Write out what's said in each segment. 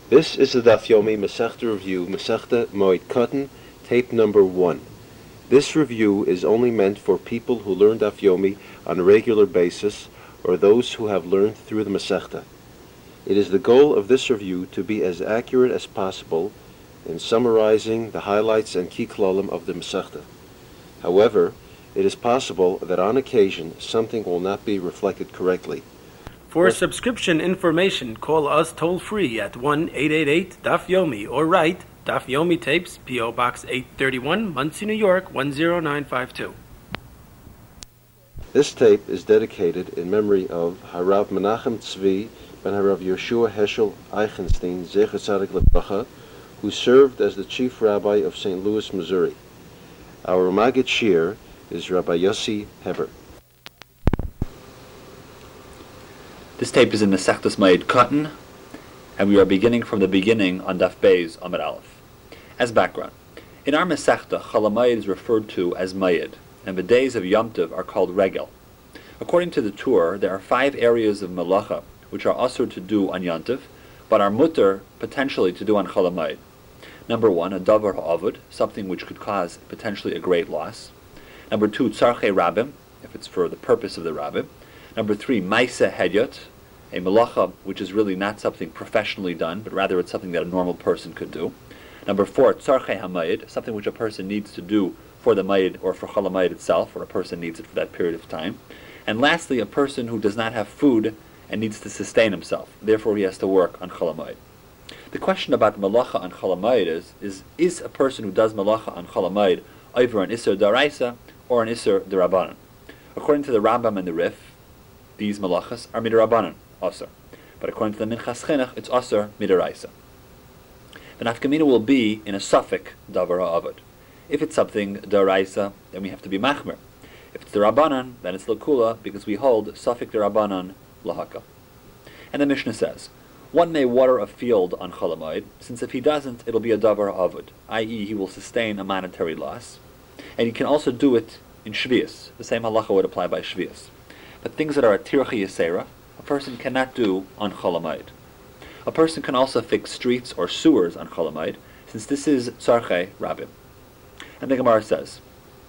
This is the Daf Yomi Masechta Review, Masechta Moed Katan, tape number 1. This review is only meant for people who learn Daf Yomi on a regular basis or those who have learned through the Masechta. It is the goal of this review to be as accurate as possible in summarizing the highlights and key klalim of the Masechta. However, it is possible that on occasion something will not be reflected correctly. For subscription information, call us toll-free at 1-888-DAF-YOMI or write Daf Yomi Tapes, P.O. Box 831, Muncie, New York, 10952. This tape is dedicated in memory of Harav Menachem Tzvi ben Harav Yeshua Heschel Eichenstein, Zecher Tzadik Lebracha, who served as the chief rabbi of St. Louis, Missouri. Our Maggid Shir is Rabbi Yossi Heber. This tape is in Masechtas Moed Katan, and we are beginning from the beginning on Daf Beis Amud Aleph. As background, in our Masechta, Chol HaMoed is referred to as Moed, and the days of Yom Tov are called Regel. According to the Torah, there are 5 areas of Melacha which are asur to do on Yom Tov, but are mutter potentially to do on Chol HaMoed. Number 1, a davar ha'avud, something which could cause potentially a great loss. Number 2, tzarchei rabbim, if it's for the purpose of the rabbim. Number 3, maisa hedyot, a melacha which is really not something professionally done, but rather it's something that a normal person could do. Number 4, tzarchei hamayid, something which a person needs to do for the mayid or for Chol HaMoed itself, or a person needs it for that period of time. And lastly, a person who does not have food and needs to sustain himself, therefore he has to work on Chol HaMoed. The question about melacha on Chol HaMoed is a person who does melacha on Chol HaMoed either an Isser Daraisa or an Isser Darabanan? According to the Rambam and the Rif, these melachas are Midarabanan, Asr. But according to the Minchas Chinuch, it's Asr Midaraisa. The nafkamina will be in a suffix davar ha'avod. If it's something Daraisa, then we have to be Machmer. If it's Darabanan, then it's Lakula, because we hold suffix Darabanan Lahaka. And the Mishnah says, one may water a field on Chol HaMoed, since if he doesn't, it'll be a davar ha'avod, i.e. he will sustain a monetary loss. And he can also do it in Shvius. The same halacha would apply by Shvius. But things that are a tircha yisera, a person cannot do on Chol HaMoed. A person can also fix streets or sewers on Chol HaMoed, since this is tzarchei rabbim. And the Gemara says,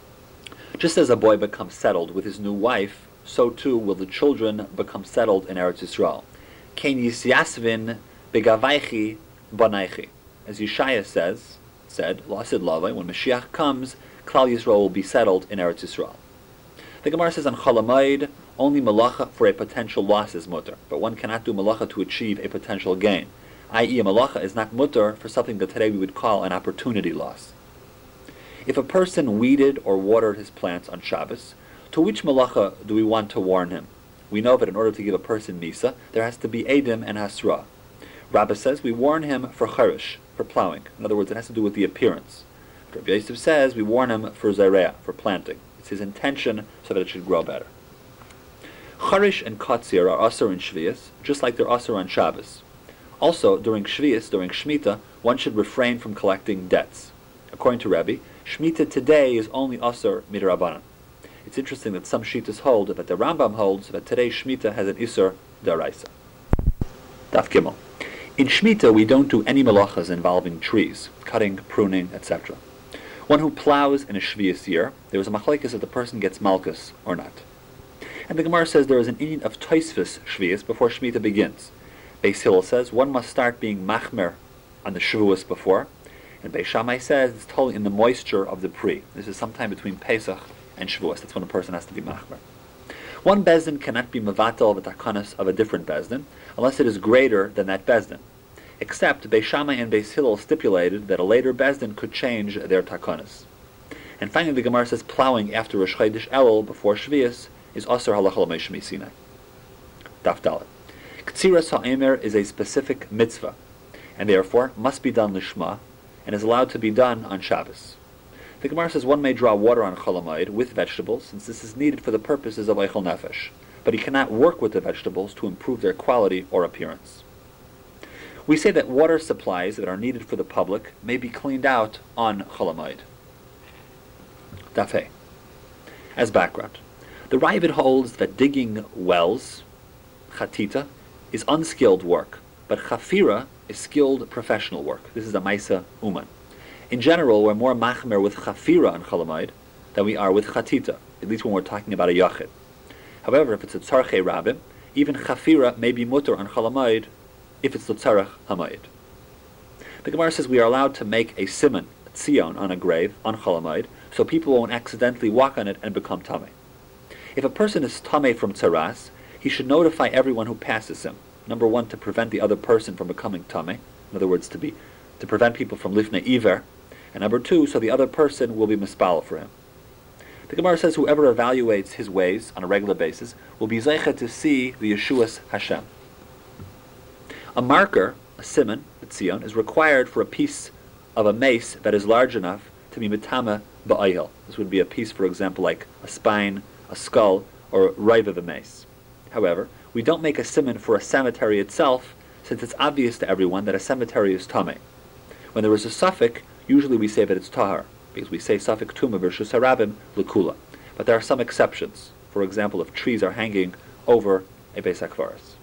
just as a boy becomes settled with his new wife, so too will the children become settled in Eretz Yisrael. Kein yisyasvin begavaychi banaychi. As Yeshaya said, Lasid Lavai, when Mashiach comes, Klal Yisrael will be settled in Eretz Yisrael. The Gemara says on Chol HaMoed, only melacha for a potential loss is mutter, but one cannot do melacha to achieve a potential gain, i.e. a melacha is not mutter for something that today we would call an opportunity loss. If a person weeded or watered his plants on Shabbos, to which melacha do we want to warn him? We know that in order to give a person misa, there has to be edim and hasra. Rabbah says we warn him for charish, for plowing. In other words, it has to do with the appearance. Rabbi Yosef says we warn him for zareah, for planting. It's his intention so that it should grow better. Charish and katzir are asur in Shvius, just like they're asur on Shabbos. Also, during Shvius, during Shemitah, one should refrain from collecting debts. According to Rabbi, Shemitah today is only asur midrabanan. It's interesting that some shitas hold that the Rambam holds that today's Shemitah has an isur daraisa. Daf Gimel. In Shemitah, we don't do any melachas involving trees, cutting, pruning, etc. One who plows in a Shvius year, there is a machlekes if the person gets malchus or not. And the Gemara says there is an inyan of Tosfos Shvius before Shemitah begins. Beis Hillel says one must start being machmer on the Shavuos before, and Beis Shammai says it's totally in the moisture of the pri. This is sometime between Pesach and Shavuos. That's when a person has to be machmer. One bezdin cannot be mevatel the takanas of a different bezdin unless it is greater than that bezdin. Except Beis Shammai and Beis Hillel stipulated that a later bezdin could change their takanas. And finally, the Gemara says plowing after Rosh Chodesh Elul before Shvius is asur halacha l'meishmi Sinai. Daf Dalet. Ktsiras ha'emer is a specific mitzvah, and therefore must be done lishma, and is allowed to be done on Shabbos. The Gemara says one may draw water on Chol HaMoed with vegetables, since this is needed for the purposes of Eichel Nefesh, but he cannot work with the vegetables to improve their quality or appearance. We say that water supplies that are needed for the public may be cleaned out on Chol HaMoed. Daf Hey. As background, the Ravid holds that digging wells, chatita, is unskilled work, but chafira is skilled professional work. This is a Maisa Uman. In general, we're more machmer with chafira on Chalamayid than we are with chatita, at least when we're talking about a yachid. However, if it's a tzarchei rabim, even chafira may be mutter on Chalamayid if it's the tzarech hamayid. The Gemara says we are allowed to make a siman, a tzion, on a grave, on Chalamayid, so people won't accidentally walk on it and become tameh. If a person is tameh from tzaras, he should notify everyone who passes him. Number one, to prevent the other person from becoming tameh. In other words, to prevent people from lifnei iver. And number two, so the other person will be mispal for him. The Gemara says whoever evaluates his ways on a regular basis will be zeicha to see the Yeshuas Hashem. A marker, a siman, a tzion, is required for a piece of a mace that is large enough to be mitama ba'ayil. This would be a piece, for example, like a spine, a skull, or rive of a mace. However, we don't make a siman for a cemetery itself, since it's obvious to everyone that a cemetery is tameh. When there is a suffix, usually we say that it's tahar, because we say suffix tuma v'rshus harabim l'kula. But there are some exceptions. For example, if trees are hanging over a beis hakvaros.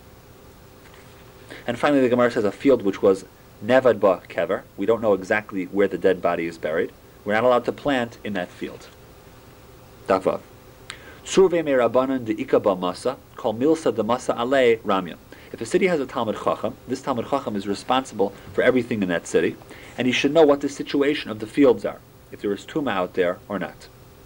And finally, the Gemara says a field which was nevad ba kever. We don't know exactly where the dead body is buried. We're not allowed to plant in that field. Davav. Survey me rabbanan de ikaba masa, call milsa de masa ale ramya. If a city has a Talmud Chacham, this Talmud Chacham is responsible for everything in that city, and he should know what the situation of the fields are, if there is Tuma out there or not.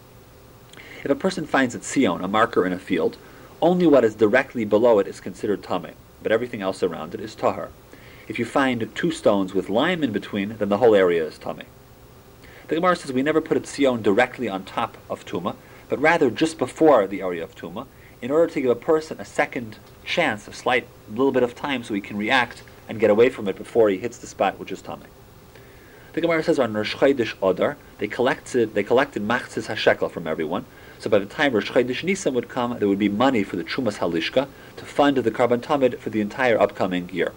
If a person finds a tzion, a marker in a field, only what is directly below it is considered tameh, but everything else around it is tahar. If you find two stones with lime in between, then the whole area is tameh. The Gemara says we never put a tzion directly on top of Tuma, but rather just before the area of Tuma, in order to give a person a second chance, a slight little bit of time so he can react and get away from it before he hits the spot which is tameh. The Gemara says on Rosh Chodesh Adar, they collected machzis hashekel from everyone, so by the time Rosh Chodesh Nisan would come, there would be money for the Trumas Halishka to fund the Karban Tamid for the entire upcoming year.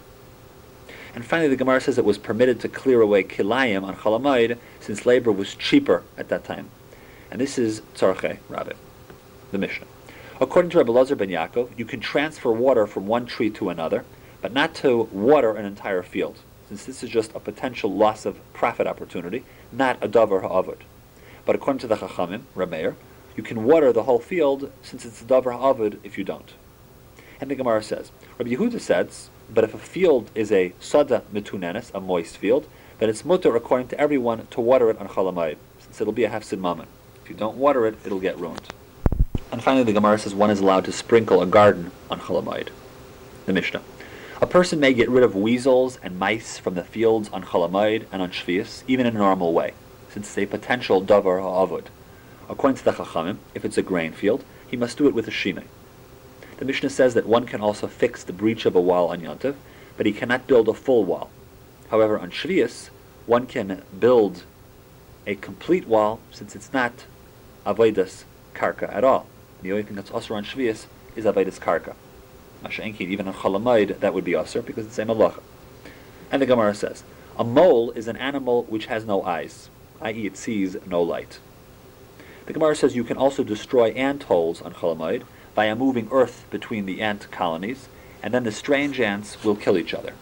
And finally, the Gemara says it was permitted to clear away kilayim on Chalamayid since labor was cheaper at that time. And this is Tzarchei Rabbi, the Mishnah. According to Rabbi Elazar ben Yaakov, you can transfer water from one tree to another, but not to water an entire field, since this is just a potential loss of profit opportunity, not a davar ha'avod. But according to the Chachamim, Rameir, you can water the whole field, since it's a davar ha'avod if you don't. And the Gemara says, Rabbi Yehuda says, but if a field is a sada mitunenes, a moist field, then it's mutter according to everyone to water it on Chalamayid, since it'll be a hefsid mammon. If you don't water it, it'll get ruined. And finally, the Gemara says one is allowed to sprinkle a garden on Chalamayid. The Mishnah. A person may get rid of weasels and mice from the fields on Chalamayid and on Shvius, even in a normal way, since it's a potential davar ha'avod. According to the Chachamim, if it's a grain field, he must do it with a shinai. The Mishnah says that one can also fix the breach of a wall on Yontiv, but he cannot build a full wall. However, on Shvius, one can build a complete wall, since it's not avodas karka at all. The only thing that's also on Shvius is avodas karka. Masha'enkin, even on Chalamayid, that would be asur because it's a malacha. And the Gemara says, a mole is an animal which has no eyes, i.e. it sees no light. The Gemara says you can also destroy ant holes on Chalamayid by moving earth between the ant colonies, and then the strange ants will kill each other.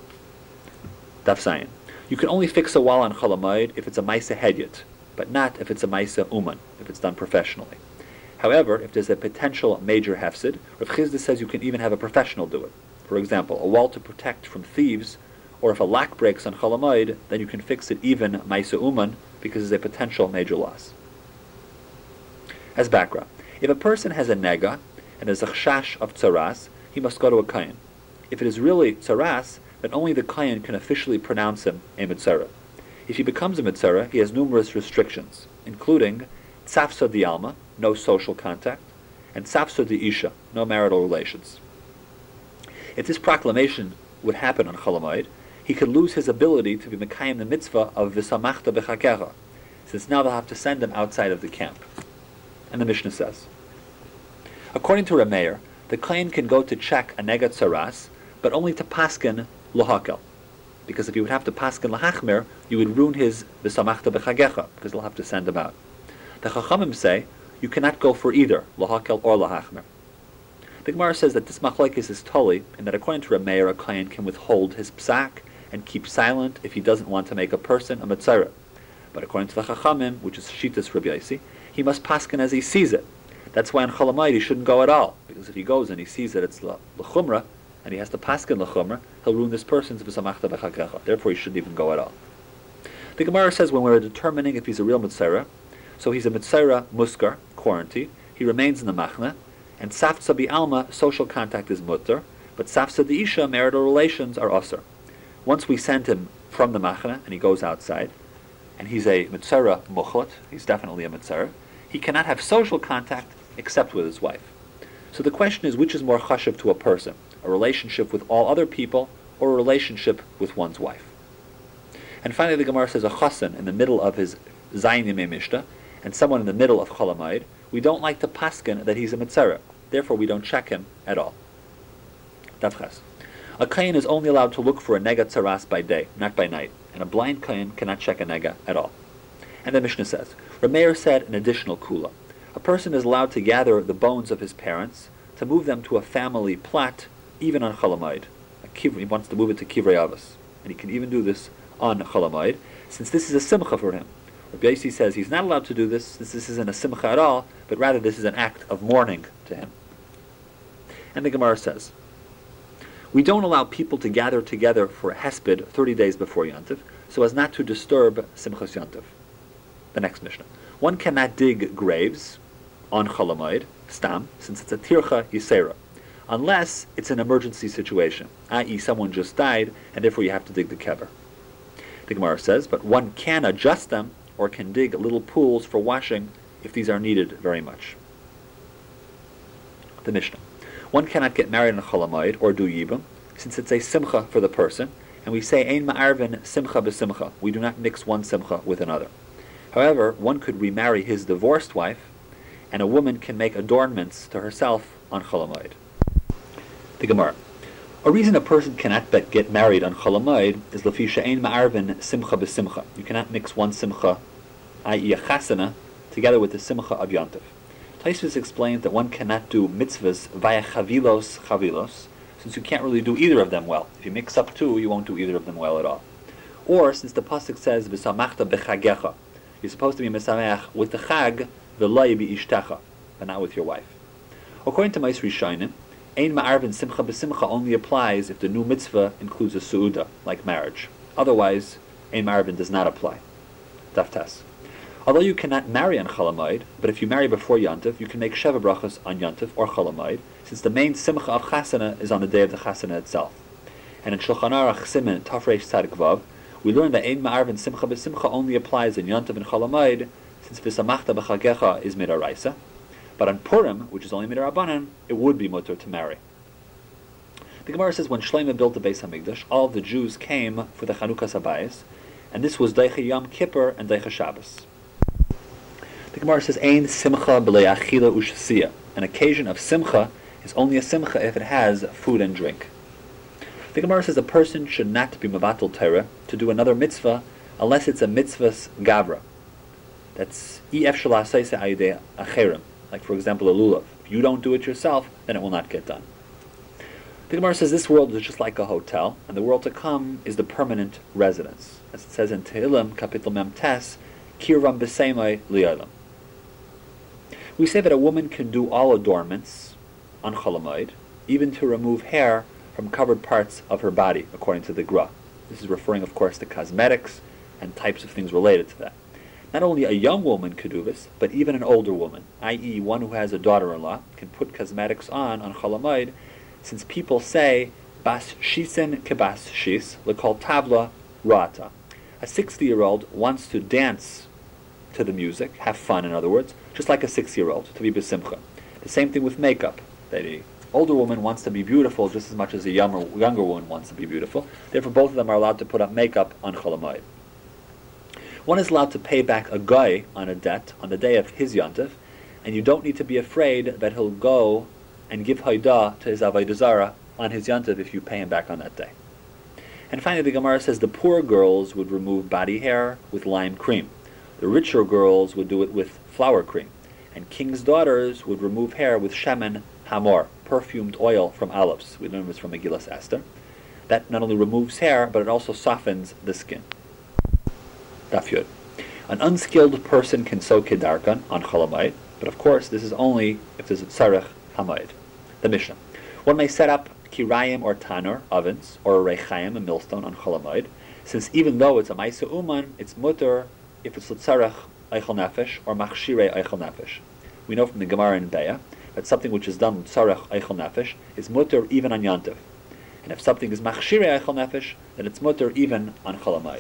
Daf Zayin. You can only fix a wall on Chalamayid if it's a Maisa Hedyot, but not if it's a Maisa Uman, if it's done professionally. However, if there's a potential major hefsid, Rav Chizda says you can even have a professional do it. For example, a wall to protect from thieves, or if a lock breaks on Chalamayid, then you can fix it even Maisa Uman, because there's a potential major loss. As background, if a person has a nega, and there's a chash of tzaras, he must go to a kayin. If it is really tzaras, then only the kayin can officially pronounce him a mitzara. If he becomes a mitzara, he has numerous restrictions, including tzafsa di alma, no social contact, and tzafsa di isha, no marital relations. If this proclamation would happen on Chalamayid, he could lose his ability to be mekayim the mitzvah of v'samachta b'chakecha, since now they'll have to send him outside of the camp. And the Mishnah says, according to Rameir, the kohen can go to check a negat saras, but only to paskin lohakel, because if you would have to paskin lahachmer, you would ruin his v'samachta b'chagecha, because they'll have to send him out. The Chachamim say you cannot go for either lohakel or lahachmer. The Gemara says that this machlokes is toli, and that according to Rameir, a kohen can withhold his psak and keep silent if he doesn't want to make a person a Metzora. But according to the Chachamim, which is Shitas Rabbi Yossi, he must paskin as he sees it. That's why on Cholamayid he shouldn't go at all, because if he goes and he sees that it's l'chumra, and he has to paskin l'chumra, he'll ruin this person's v'samachta b'chakecha. Therefore he shouldn't even go at all. The Gemara says when we're determining if he's a real Metzora, so he's a Metzora muskar, quarantine, he remains in the machna, and safza bi'alma, social contact is mutter, but safza di'isha, marital relations are usr. Once we send him from the machna and he goes outside, and he's a Metzora muchot, he's definitely a Metzora, he cannot have social contact except with his wife. So the question is, which is more chashuv to a person? A relationship with all other people, or a relationship with one's wife? And finally the Gemara says a chassan in the middle of his Zayin Yemei Mishta, and someone in the middle of Cholamayid, we don't like to paskin that he's a Metzora. Therefore we don't check him at all. Davches. A kohen is only allowed to look for a nega tzaras by day, not by night, and a blind kohen cannot check a nega at all. And the Mishnah says, Rameir said an additional kula. A person is allowed to gather the bones of his parents, to move them to a family plot, even on Cholamayid. He wants to move it to Kivrei Avos. And he can even do this on Cholamayid, since this is a simcha for him. Rabbi Yossi says he's not allowed to do this, since this isn't a simcha at all, but rather this is an act of mourning to him. And the Gemara says, we don't allow people to gather together for a hesped 30 days before Yantiv, so as not to disturb Simchas Yantiv. The next Mishnah. One cannot dig graves on Cholamayid, stam, since it's a tircha yisera, unless it's an emergency situation, i.e. someone just died, and therefore you have to dig the kever. The Gemara says, but one can adjust them, or can dig little pools for washing if these are needed very much. The Mishnah. One cannot get married on Cholamayid or do Yibum, since it's a simcha for the person, and we say ein ma'arvin simcha b'simcha. We do not mix one simcha with another. However, one could remarry his divorced wife, and a woman can make adornments to herself on Cholamayid. The Gemara. A reason a person cannot get married on Cholamayid is lefi she'ein ma'arvin simcha b'simcha. You cannot mix one simcha, i.e. a chasana, together with the simcha of Yantiv. Taisvis explains that one cannot do mitzvahs via chavilos, since you can't really do either of them well. If you mix up two, you won't do either of them well at all. Or, since the pasuk says v'samachta b'chagecha, you're supposed to be mesamech with the chag, v'lai bi'ishtecha, but not with your wife. According to Ma'is Rishonim, ein ma'arvin simcha b'simcha only applies if the new mitzvah includes a su'uda, like marriage. Otherwise, ein ma'arvin does not apply. Daftas. Although you cannot marry on Cholamayid, but if you marry before Yantiv, you can make Sheva Brachas on Yantiv or Cholamayid, since the main simcha of Chasana is on the day of the Chasana itself. And in Shulchan Aruch Siman Tafresh Tzadik Vav, we learn that ein ma'arvin simcha b'simcha only applies in Yantiv and Cholamayid, since v'samachta b'chagecha is midaraisa. But on Purim, which is only midarabanan, it would be mutter to marry. The Gemara says when Shlomo built the Beis Hamikdash, all of the Jews came for the Chanukah Sabayis, and this was Deicha Yom Kippur and Deicha Shabbos. The Gemara says, Ein simcha b'lei achila u'shasiya. An occasion of simcha is only a simcha if it has food and drink. The Gemara says a person should not be mevatel Torah to do another mitzvah unless it's a mitzvah's gavra. That's ef shalasayse ayidei acherim. Like for example a lulav. If you don't do it yourself, then it will not get done. The Gemara says this world is just like a hotel, and the world to come is the permanent residence. As it says in Tehillim, Kapitel Mem Tes, Kirvam b'seimai li'olam. We say that a woman can do all adornments on Cholamayid, even to remove hair from covered parts of her body, according to the Gra. This is referring, of course, to cosmetics and types of things related to that. Not only a young woman could do this, but even an older woman, i.e. one who has a daughter-in-law, can put cosmetics on Cholamayid, since people say, Bas shisen kebas shis, lekol tabla rata. A 60-year-old wants to dance to the music, have fun in other words, just like a 6-year-old, to be besimcha. The same thing with makeup. That an older woman wants to be beautiful just as much as a younger woman wants to be beautiful. Therefore both of them are allowed to put up makeup on Cholamayid. One is allowed to pay back a guy on a debt on the day of his Yantiv, and you don't need to be afraid that he'll go and give Haidah to his Avodah Zarah on his Yantiv if you pay him back on that day. And finally the Gemara says the poor girls would remove body hair with lime cream. The richer girls would do it with flour cream. And king's daughters would remove hair with shemen hamor, perfumed oil from olives. We learn this from Megillas Esther. That not only removes hair, but it also softens the skin. Daf Yud. An unskilled person can sew kedarkan on Cholamayid, but of course this is only if there's a tzarech hamayid. The Mishnah. One may set up kirayim or tanur, ovens, or a reichayim, a millstone, on Cholamayid, since even though it's a ma'isa uman, it's mutter if it's l'tzarech eichel nefesh or machshirei eichel nefesh. We know from the Gemara in Beya that something which is done l'tzarech eichel nefesh is mutter even on Yantiv. And if something is machshirei eichel nefesh, then it's mutter even on Cholamayid.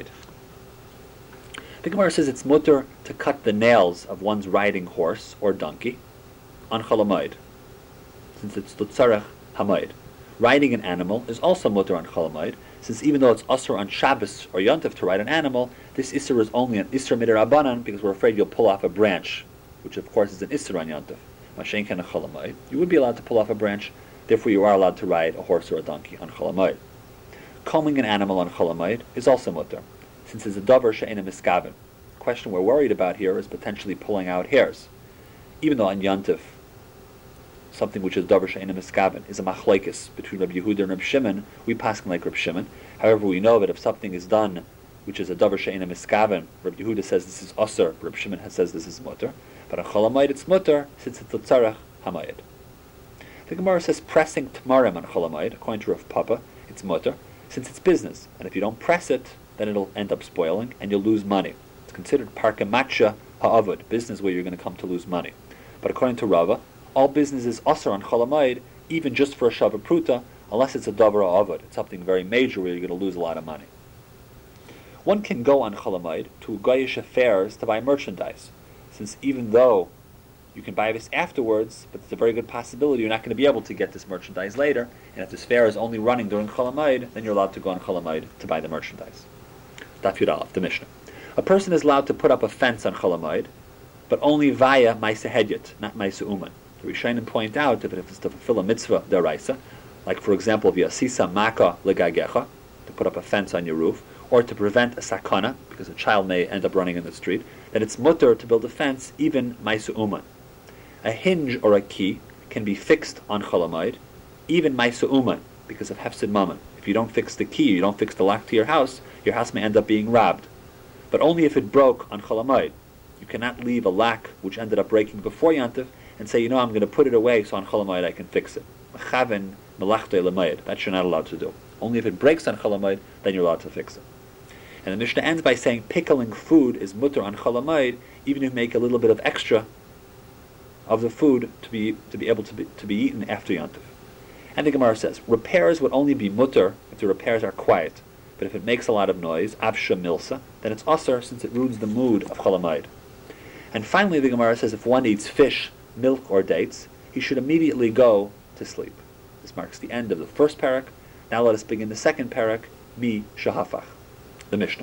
The Gemara says it's mutter to cut the nails of one's riding horse or donkey on Cholamayid, since it's l'tzarech hamayid. Riding an animal is also mutter on Cholamayid, since even though it's usur on Shabbos or Yontif to ride an animal, this isur is only an isur midirabanan because we're afraid you'll pull off a branch, which of course is an isur on Yontif. Mashen ken a Cholamayid. You would be allowed to pull off a branch, therefore you are allowed to ride a horse or a donkey on Cholamayid. Combing an animal on Cholamayid is also mutter, since it's a davar she'ena miskaven. The question we're worried about here is potentially pulling out hairs. Even though on Yontif, something which is davar she'ena miskaven is a machlekes between Rabbi Yehuda and Rabbi Shimon, we pass like Rabbi Shimon. However, we know that if something is done which is a davar she'ena miskaven, Rabbi Yehuda says this is usur, Rabbi Shimon says this is mutter. But on Cholamayid it's mutter since it's l'tzarech hamayid. The Gemara says pressing tamarim on Cholamayid, according to Rav Papa, it's mutter since it's business, and if you don't press it, then it'll end up spoiling and you'll lose money. It's considered parkamacha ha'avud, business where you're going to come to lose money. But according to Rava, all business is usur on Cholamayid, even just for a shava pruta, unless it's a davar ha'avud. It's something very major where you're going to lose a lot of money. One can go on Cholamayid to Goyish fairs to buy merchandise, since even though you can buy this afterwards, but it's a very good possibility you're not going to be able to get this merchandise later, and if this fair is only running during Cholamayid, then you're allowed to go on Cholamayid to buy the merchandise. Daf Yud Aleph, the Mishnah. A person is allowed to put up a fence on Cholamayid, but only via Maisa Hedyot, not Maisa Uman. The Rishonim point out that if it's to fulfill a mitzvah deraisa, like for example via Sisa Maka Legagecha, to put up a fence on your roof, or to prevent a sakana, because a child may end up running in the street, then it's mutter to build a fence, even Maisa Uman. A hinge or a key can be fixed on Cholamayid, even Maisa Uman, because of Hefsid Mammon. If you don't fix the key, you don't fix the lock to your house may end up being robbed. But only if it broke on Cholamayid. You cannot leave a lock which ended up breaking before Yantiv and say, I'm going to put it away so on Cholamayid I can fix it. Mechaven melachtei l'mayid. That you're not allowed to do. Only if it breaks on Cholamayid, then you're allowed to fix it. And the Mishnah ends by saying pickling food is mutter on Cholamayid, even if you make a little bit of extra of the food to be able to be eaten after Yantiv. And the Gemara says, repairs would only be mutter if the repairs are quiet. But if it makes a lot of noise, avsha milsa, then it's usur since it ruins the mood of Cholamayid. And finally the Gemara says if one eats fish, milk, or dates, he should immediately go to sleep. This marks the end of the first parak. Now let us begin the second parak, mi shahafach, the Mishnah.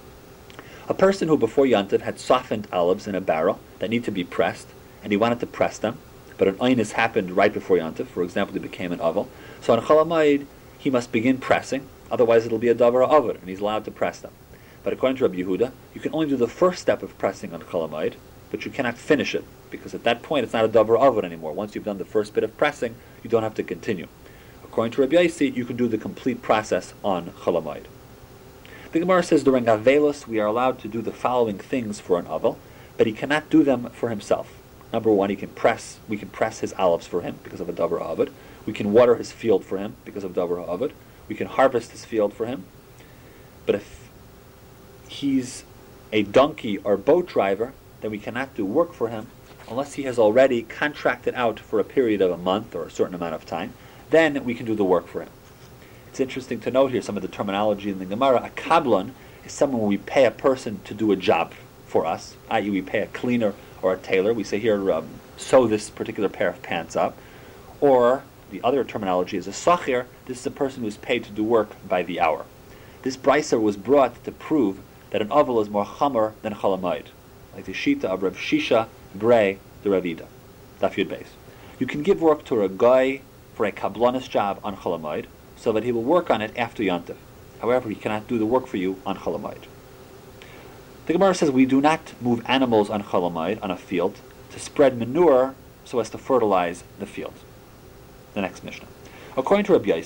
A person who before Yantiv had softened olives in a barrel that need to be pressed, and he wanted to press them, but an oinus happened right before Yantiv, for example, he became an oval. So on Cholamayid, he must begin pressing, otherwise it'll be a davar ha'avud, and he's allowed to press them. But according to Rabbi Yehuda, you can only do the first step of pressing on Cholamayid, but you cannot finish it, because at that point it's not a davar ha'avud anymore. Once you've done the first bit of pressing, you don't have to continue. According to Rabbi Yossi, you can do the complete process on Cholamayid. The Gemara says during Avelos we are allowed to do the following things for an avel, but he cannot do them for himself. Number one, we can press his olives for him because of a davar ha'avud. We can water his field for him because of davar ha'avud. We can harvest his field for him. But if he's a donkey or boat driver, then we cannot do work for him unless he has already contracted out for a period of a month or a certain amount of time. Then we can do the work for him. It's interesting to note here some of the terminology in the Gemara. A kablon is someone we pay a person to do a job for us, i.e. we pay a cleaner or a tailor. We say here, sew this particular pair of pants up. Or the other terminology is a sachir. This is a person who is paid to do work by the hour. This brisa was brought to prove that an avel is more chamer than Cholamayid, like the shita of Rav Shisha Brei the Ravida. Daf Yud Beis. You can give work to a guy for a kablonis job on Cholamayid, so that he will work on it after Yantiv. However, he cannot do the work for you on Cholamayid. The Gemara says we do not move animals on Cholamayid, on a field, to spread manure so as to fertilize the field. The next Mishnah. According to Rabbi Yossi,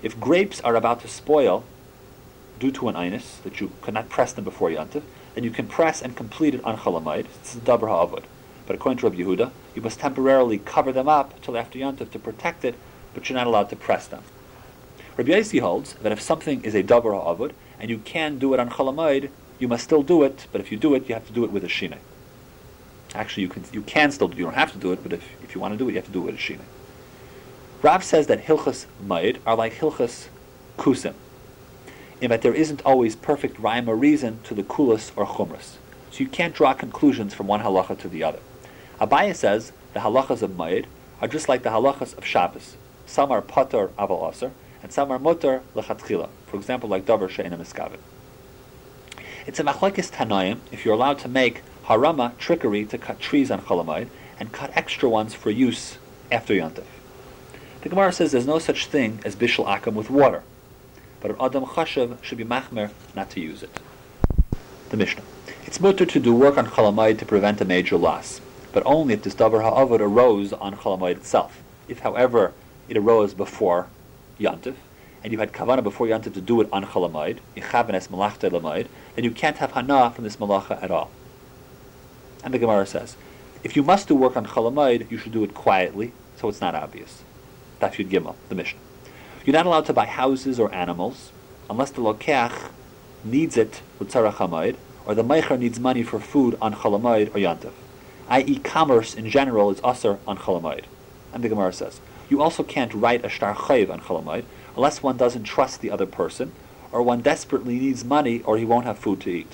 If grapes are about to spoil due to an inus, that you cannot press them before Yantiv, then you can press and complete it on Chalamayid. This is Davar Ha'avod. But according to Rabbi Yehuda, you must temporarily cover them up till after Yantiv to protect it, but you're not allowed to press them. Rabbi Yossi holds that if something is a Davar Ha'avod, and you can do it on Chalamayid, you must still do it, but if you do it, you have to do it with a Shinei. Actually, you can still do it. You don't have to do it, but if you want to do it, you have to do it with a Shinei. Rav says that Hilchas Maid are like Hilchas Kusim, in that there isn't always perfect rhyme or reason to the Kulas or Chumras. So you can't draw conclusions from one halacha to the other. Abaye says the halachas of Maid are just like the halachas of Shabbos. Some are pater aval aser, and some are mutar lechatchila. For example, like davar she'ena miskavin. It's a machlekes tanaim if you're allowed to make harama, trickery, to cut trees on Chalamayid and cut extra ones for use after Yantiv. The Gemara says there's no such thing as bishul akam with water, but an adam chashav should be machmer not to use it. The Mishnah. It's mutar to do work on Chalamayid to prevent a major loss, but only if this davar ha'avod arose on Chalamayid itself. If, however, it arose before Yantiv, and you had kavanah before Yantiv to do it on Chalamayid, ichavenes malachta lamayid, then you can't have hana from this malacha at all. And the Gemara says, if you must do work on Chalamayid, you should do it quietly, so it's not obvious. Daf Yud Gimel, the Mishnah. You're not allowed to buy houses or animals unless the lokeach needs it l'tzarach hamayid, or the meicher needs money for food on Chalamayid or Yantiv. I.e., commerce in general is aser on Chalamayid. And the Gemara says, you also can't write a shtar chayiv on Chalamayid unless one doesn't trust the other person, or one desperately needs money, or he won't have food to eat.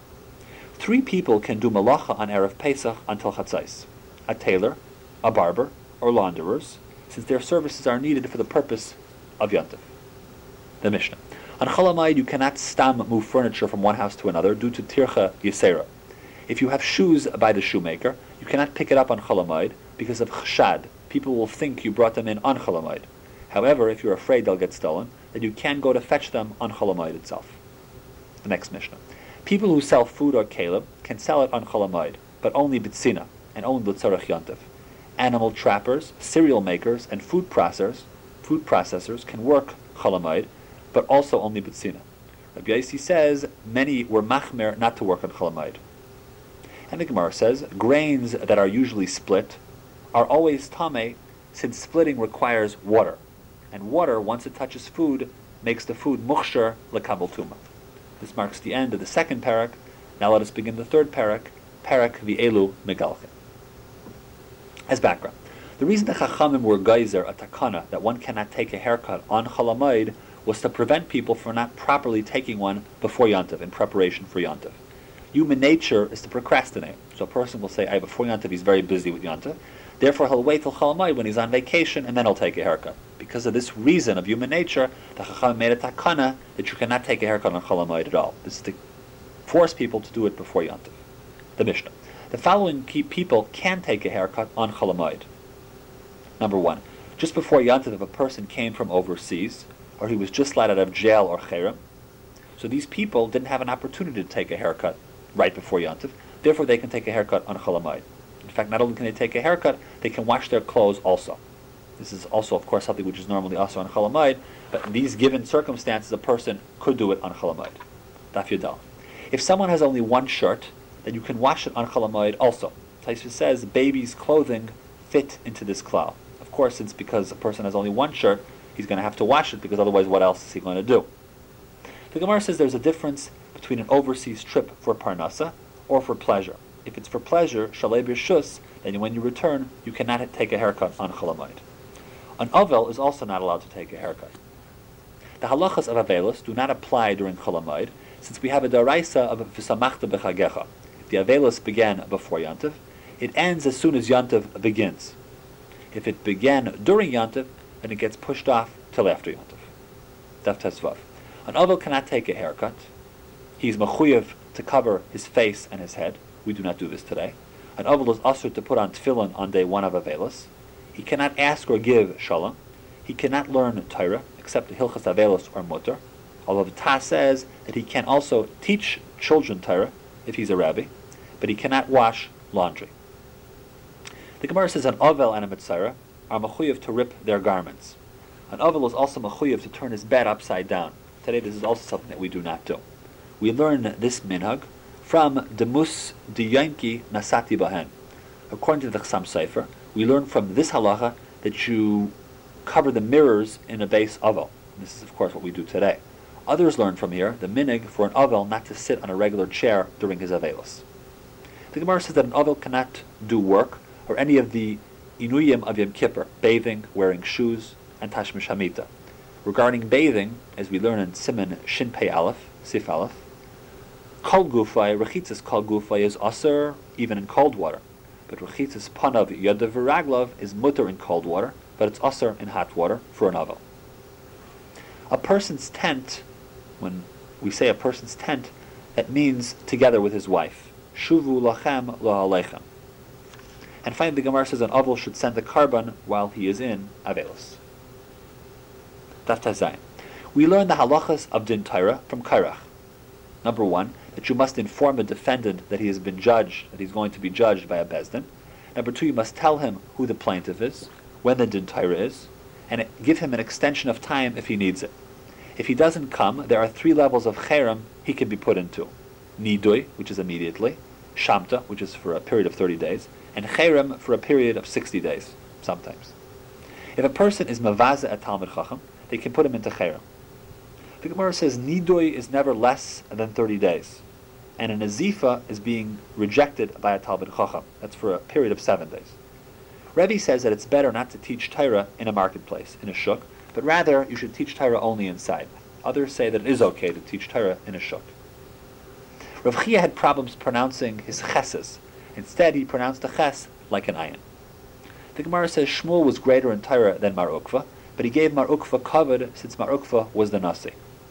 3 people can do malacha on Erev Pesach until Chatzais: a tailor, a barber, or launderers, since their services are needed for the purpose of Yantiv. The Mishnah. On Chalamayid you cannot stam move furniture from one house to another due to tircha yisera. If you have shoes by the shoemaker, you cannot pick it up on Chalamayid because of chshad. People will think you brought them in on Chalamayid. However, if you're afraid they'll get stolen, then you can go to fetch them on Chalamayid itself. The next Mishnah. People who sell food or kaleb can sell it on Chalamayid, but only bitzina, and only l'tzarech Yantiv. Animal trappers, cereal makers, and food processors can work Chalamayid, but also only bitzina. Rabbi Yossi says many were machmer not to work on Chalamayid. And the Gemara says grains that are usually split are always tameh, since splitting requires water, and water, once it touches food, makes the food muchsher lekabel tuma. This marks the end of the second parak. Now let us begin the third parak v'elu megalchin. As background, the reason the Chachamim were geyser a takana that one cannot take a haircut on Chalamayid was to prevent people from not properly taking one before Yantiv, in preparation for Yantiv. Human nature is to procrastinate. So a person will say, before Yantiv he's very busy with Yantiv, therefore he'll wait till Chalamayid when he's on vacation and then he'll take a haircut. Because of this reason of human nature, the Chachamim made a takana that you cannot take a haircut on Chalamayid at all. This is to force people to do it before Yantiv. The Mishnah. The following people can take a haircut on Chalamayid. Number 1. Just before Yantiv, if a person came from overseas, or he was just let out of jail or cherem, so these people didn't have an opportunity to take a haircut right before Yantiv, therefore they can take a haircut on Chalamayid. In fact, not only can they take a haircut, they can wash their clothes also. This is also, of course, something which is normally also on Chalamayid, but in these given circumstances, a person could do it on Chalamayid. Daf Yudal. If someone has only one shirt, then you can wash it on Chalamayid also. Taisva says baby's clothing fit into this klal. Of course, it's because a person has only one shirt, he's going to have to wash it, because otherwise what else is he going to do? The Gemara says there's a difference between an overseas trip for parnasa or for pleasure. If it's for pleasure, shalei b'shus, then when you return, you cannot take a haircut on Chalamayid. An avel is also not allowed to take a haircut. The halachas of avelos do not apply during Chalamayid, since we have a daraisa of v'samachta b'chagecha. If the avelos began before Yantiv, it ends as soon as Yantiv begins. If it began during Yantiv, then it gets pushed off till after Yantiv. Daf Tesvav. An avel cannot take a haircut. He's mechuyev to cover his face and his head. We do not do this today. An avel is usher to put on tefillin on day 1 of avelos. He cannot ask or give shalom. He cannot learn Torah, except the hilchas avelos or mutter. Although the Taz says that he can also teach children Torah if he's a rabbi, but he cannot wash laundry. The Gemara says an avel and a mitzara are mechuyev to rip their garments. An Ovel is also mechuyev to turn his bed upside down. Today this is also something that we do not do. We learn this minhag from Demus Diyanki Nasati Bahen. According to the Chassam Sofer, we learn from this halacha that you cover the mirrors in a base ovel. This is, of course, what we do today. Others learn from here the minhag for an ovel not to sit on a regular chair during his avelos. The Gemara says that an ovel cannot do work or any of the inuyim of Yom Kippur, bathing, wearing shoes, and tashmish hamita. Regarding bathing, as we learn in Siman Shin Pei Aleph, Sif Aleph, Kol Gufay, Rechitzas Kol Gufay is aser even in cold water. But Rechitzas Panav Yodav V'Raglav is mutter in cold water, but it's aser in hot water for an ovel. A person's tent, when we say a person's tent, that means together with his wife. Shuvu lachem lo alechem. And finally, the Gemara says an ovel should send the carbon while he is in avelos. Daf Tazayin. We learn the halachas of din Torah from Kairach. Number 1, that you must inform the defendant that he has been judged, that he's going to be judged by a bezdin. Number 2, you must tell him who the plaintiff is, when the din Torah is, and give him an extension of time if he needs it. If he doesn't come, there are 3 levels of cherem he can be put into. Nidui, which is immediately, Shamta, which is for a period of 30 days, and cherem for a period of 60 days, sometimes. If a person is mavaza at Talmud Chacham, they can put him into cherem. The Gemara says nidui is never less than 30 days, and a nazifa is being rejected by a Talmud Chacham. That's for a period of 7 days. Rebbe says that it's better not to teach Torah in a marketplace, in a shuk, but rather you should teach Torah only inside. Others say that it is okay to teach Torah in a shuk. Rav Chia had problems pronouncing his cheses. Instead, he pronounced the ches like an ayin. The Gemara says Shmuel was greater in Torah than Mar Ukva, but he gave Mar Ukva kavod since Mar Ukva was the nasi.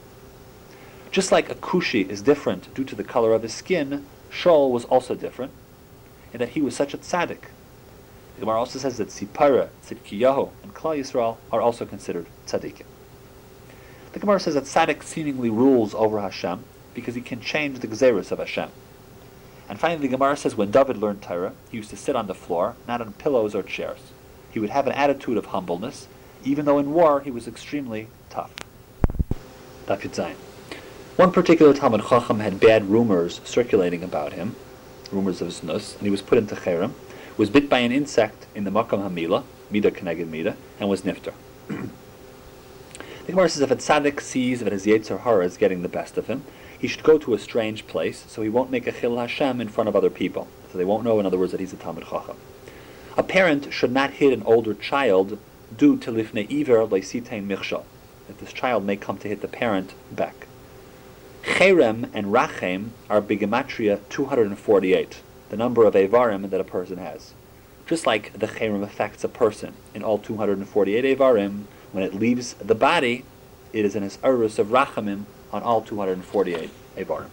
Just like a kushi is different due to the color of his skin, Shaul was also different, in that he was such a tzaddik. The Gemara also says that Sipara, Tzidkiyahu, and Klal Yisrael are also considered tzaddikim. The Gemara says that tzaddik seemingly rules over Hashem because he can change the gzeirus of Hashem. And finally, the Gemara says when David learned Torah, he used to sit on the floor, not on pillows or chairs. He would have an attitude of humbleness, even though in war he was extremely tough. Daf Yud Zayin. One particular Talmud Chacham had bad rumors circulating about him, rumors of his nus, and he was put into cherem, was bit by an insect in the Makam Hamila, Mida Keneged Mida, and was nifter. The Gemara says if a tzaddik sees that his Yetzer Hara is getting the best of him, he should go to a strange place so he won't make a Chil Hashem in front of other people. So they won't know, in other words, that he's a Talmud Chacham. A parent should not hit an older child due to lifnei iver leisitein michshal, that this child may come to hit the parent back. Cherem and Rachem are bigematria 248, the number of Evarim that a person has. Just like the Cherem affects a person in all 248 Evarim, when it leaves the body, it is in his urus of Rachamim on all 248 Evarim.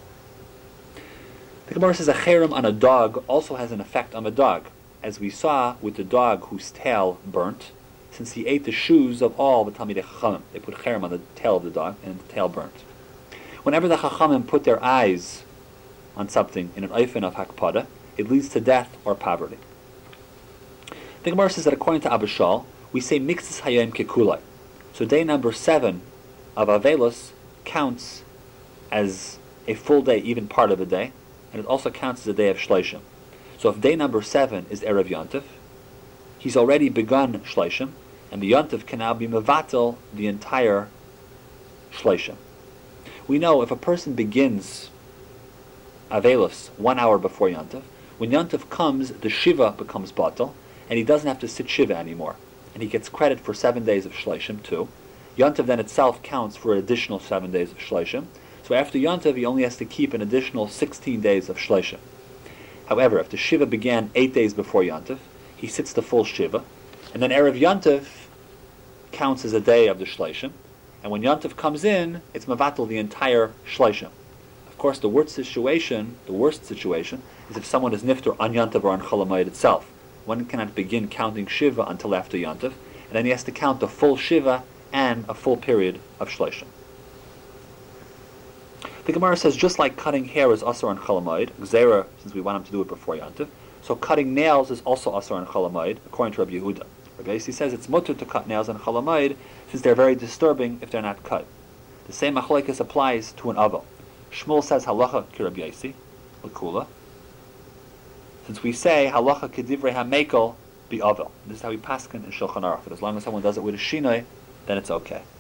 The Gemara says a Cherem on a dog also has an effect on the dog, as we saw with the dog whose tail burnt, since he ate the shoes of all the Talmidei Chachamim. They put cherem on the tail of the dog, and the tail burnt. Whenever the Chachamim put their eyes on something in an oifen of hakpada, it leads to death or poverty. The Gemara says that according to Abba Shaul, we say mixes hayom kekulai. So day number 7 of Avelos counts as a full day, even part of a day, and it also counts as a day of Shleishim. So if day number 7 is Erev Yontif, he's already begun Shleishim, and the Yontif can now be mevatel the entire Shleishim. We know if a person begins Avelos 1 hour before Yontif, when Yontif comes, the Shiva becomes batel, and he doesn't have to sit Shiva anymore. And he gets credit for 7 days of Shleishim too. Yontif then itself counts for an additional 7 days of Shleishim. So after Yontif, he only has to keep an additional 16 days of Shleishim. However, if the Shiva began 8 days before Yontif, he sits the full Shiva, and then Erev Yontif counts as a day of the Shleishim, and when Yontif comes in, it's mevatel the entire Shleishim. Of course, the worst situation is if someone is nifter on Yontif or on Chol Hamoed itself. One cannot begin counting Shiva until after Yontif, and then he has to count the full Shiva and a full period of Shleishim. The Gemara says just like cutting hair is asur on Chol Hamoed, Gzeira, since we want him to do it before Yontif, so cutting nails is also asur on Chol Hamoed, according to Rabbi Yehuda. Rabbi Yossi says it's mutter to cut nails on Chol Hamoed since they're very disturbing if they're not cut. The same machlokes applies to an avel. Shmuel says halacha ki Rabbi Yossi, l'kula. Since we say halacha kedivrei hamekel bi avel. This is how we paskin in Shulchan Aruch. That as long as someone does it with a shinoi, then it's okay.